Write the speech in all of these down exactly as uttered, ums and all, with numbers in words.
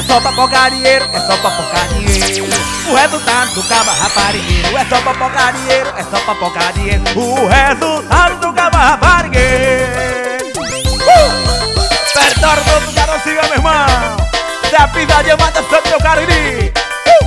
só pra focar dinheiro, é só pra focar dinheiro. O resultado do caba raparigueiro é só pra focar dinheiro, é só pra focar dinheiro. O resultado do caba raparigueiro. Uh! Território do Garocinha, meu irmão. Se a pisadinha mata santo, meu Cariri. Uh!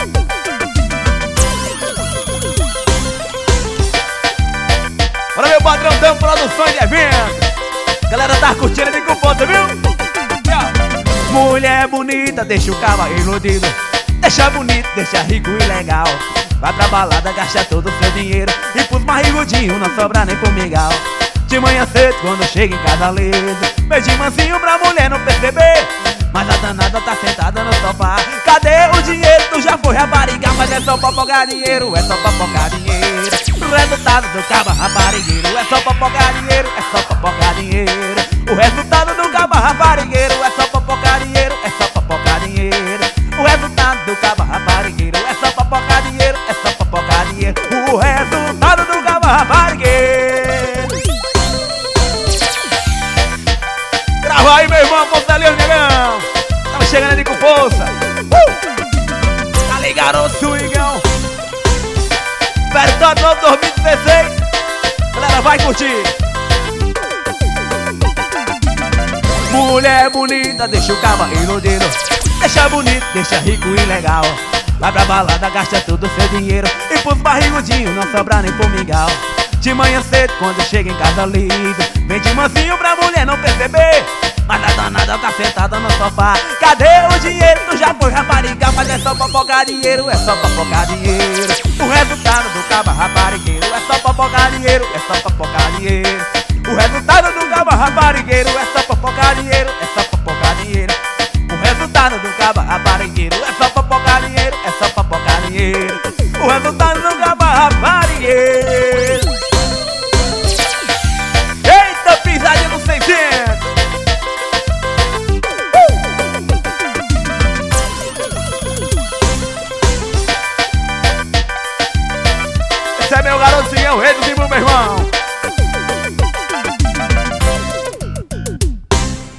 Bora, meu padrão, tamo produções de evento. Galera tá curtindo ali com ponta, viu? Mulher bonita, deixa o caba iludido. Deixa bonito, deixa rico e legal. Vai pra balada, gasta todo o seu dinheiro. E pros marrigudinhos não sobra nem pro migal. De manhã cedo, quando chega em casa liso, beijinho mansinho pra mulher não perceber. Mas a danada tá sentada no sofá. Cadê o dinheiro? Tu já foi rapariga, mas é só pra focar dinheiro, é só pra focar dinheiro. O resultado do caba raparigueiro é só pra focar dinheiro, é só pra focar dinheiro. O resultado do caba raparigueiro é só pra focar dinheiro, é só pra focar dinheiro. O resultado do caba raparigueiro é só pra focar dinheiro, é só pra focar dinheiro. O resultado do caba raparigueiro. Grava aí, meu irmão, Fortaleza, negão. Tava chegando ali com força. Uh! Tá ali, garoto, swingão. Território Novo dois mil e dezesseis. Galera, vai curtir. Mulher bonita, deixa o caba iludido. Deixa bonito, deixa rico e legal. Vai pra balada, gasta todo o seu dinheiro. E pros barrigudinhos não sobra nem pro migal. De manhã cedo, quando chega em casa liso, vem de mansinho pra mulher não perceber. Mas a danada tá sentada no sofá. Cadê o dinheiro? Tu já foi rapariga, mas é só pra focar dinheiro, é só pra focar dinheiro. O resultado do caba raparigueiro é só pra focar dinheiro, é só pra focar dinheiro. O resultado do caba raparigueiro é só pra focar dinheiro, é só pra focar dinheiro. O resultado do caba raparigueiro é só pra focar dinheiro, é só pra focar dinheiro. O resultado do caba raparigueiro. Eita, pisadinha no seiscentos. Esse é meu garotinho, o rei do Timbu, meu irmão.